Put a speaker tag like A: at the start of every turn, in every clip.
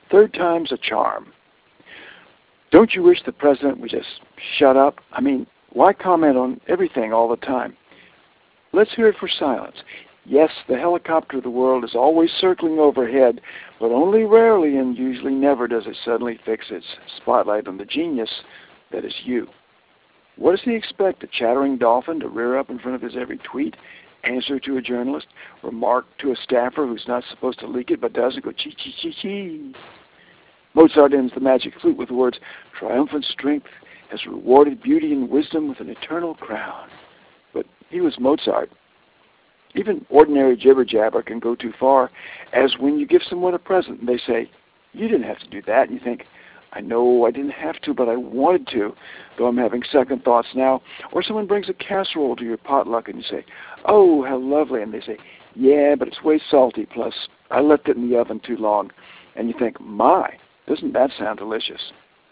A: Third time's a charm. Don't you wish the president would just shut up? I mean, why comment on everything all the time? Let's hear it for silence. Yes, the helicopter of the world is always circling overhead, but only rarely and usually never does it suddenly fix its spotlight on the genius that is you. What does he expect? A chattering dolphin to rear up in front of his every tweet, answer to a journalist, remark to a staffer who's not supposed to leak it but does, and go chee chee chee chee? Mozart ends the Magic Flute with the words, "Triumphant strength has rewarded beauty and wisdom with an eternal crown." But he was Mozart. Even ordinary jibber-jabber can go too far, as when you give someone a present and they say, "You didn't have to do that," and you think, "I know I didn't have to, but I wanted to, though I'm having second thoughts now." Or someone brings a casserole to your potluck and you say, "Oh, how lovely," and they say, "Yeah, but it's way salty, plus I left it in the oven too long." And you think, "My, doesn't that sound delicious?"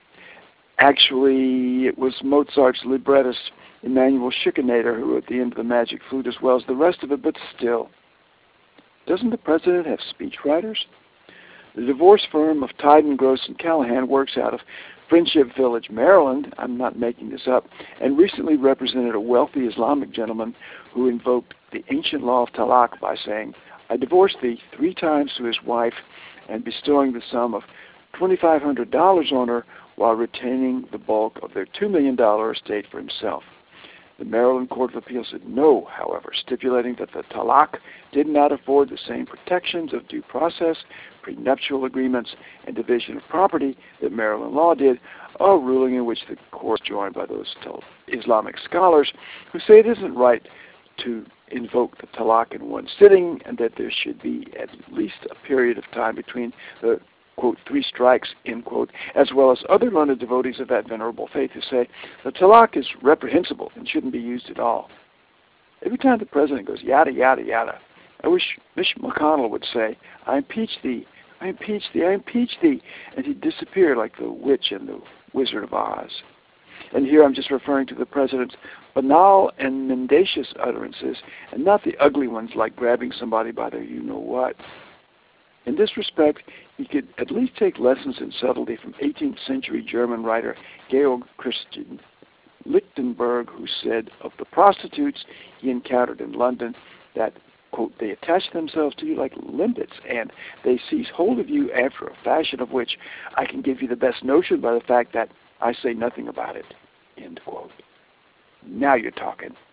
A: Actually, it was Mozart's librettist, Emanuel Schikaneder, who wrote the end of the Magic Flute as well as the rest of it, but still. Doesn't the president have speechwriters? The divorce firm of Tyden, Gross, and Callahan works out of Friendship Village, Maryland, I'm not making this up, and recently represented a wealthy Islamic gentleman who invoked the ancient law of talaq by saying, "I divorced thee" 3 times to his wife and bestowing the sum of $2,500 on her while retaining the bulk of their $2 million estate for himself. The Maryland Court of Appeals said no, however, stipulating that the talaq did not afford the same protections of due process, prenuptial agreements, and division of property that Maryland law did, a ruling in which the court is joined by those Islamic scholars who say it isn't right to invoke the talaq in one sitting and that there should be at least a period of time between the quote, 3 strikes, end quote, as well as other learned devotees of that venerable faith who say the talaq is reprehensible and shouldn't be used at all. Every time the president goes yada, yada, yada, I wish Mitch McConnell would say, "I impeach thee, I impeach thee, I impeach thee," and he'd disappear like the witch in the Wizard of Oz. And here I'm just referring to the president's banal and mendacious utterances and not the ugly ones like grabbing somebody by their you-know-what. In this respect, he could at least take lessons in subtlety from 18th century German writer Georg Christian Lichtenberg, who said of the prostitutes he encountered in London that, quote, "they attach themselves to you like limpets, and they seize hold of you after a fashion of which I can give you the best notion by the fact that I say nothing about it," end quote. Now you're talking.